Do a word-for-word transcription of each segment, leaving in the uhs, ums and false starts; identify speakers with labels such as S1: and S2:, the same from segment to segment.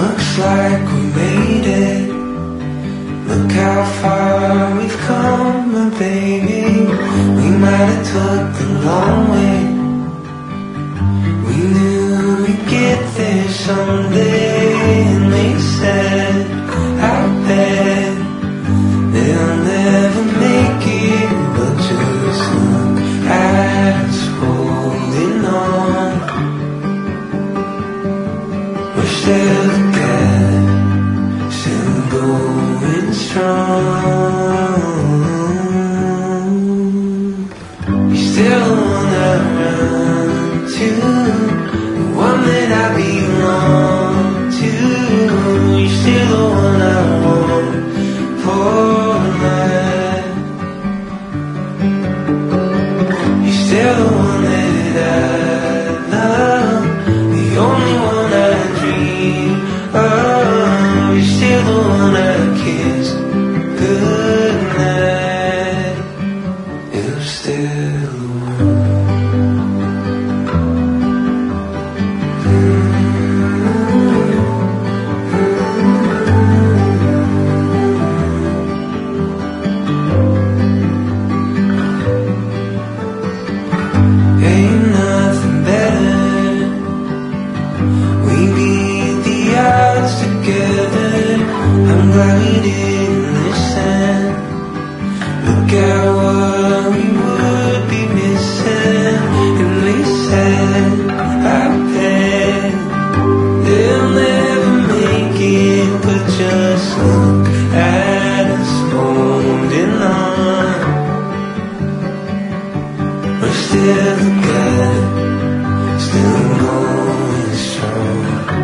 S1: Looks like we made it. Look how far we've come, my baby. We might have took the long way. We knew we'd get there someday. And they said, I bet they'll never make it. But just look at us holding on. We're still together, still going strong. You're still the one I run to, the one that I belong to. You're still the one I want for life. You're still the one that I love, the only one I dream of. You're still the one I kiss goodnight. You're still the one. Ain't nothing better. We beat the odds together. I'm glad we didn't listen. Look at what we would be missing. And they said, I bet they'll never make it. But just look at us holding on. We're still together, still going strong.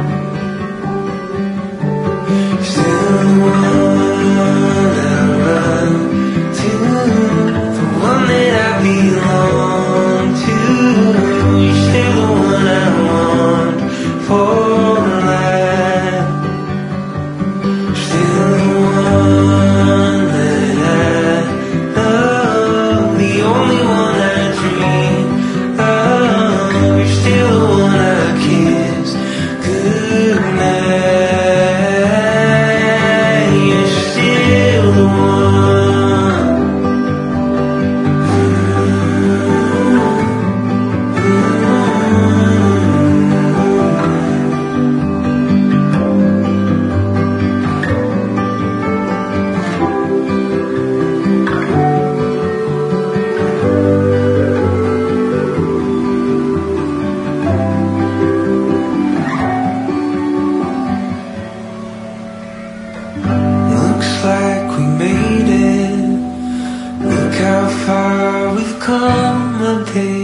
S1: Still the one I run to, the one that I belong to. You're still the one I want for life. Still the one that I love, the only one I dream of. You're still the one I kiss goodnight. You're still the one. Looks like we made it. Look how far we've come, my baby.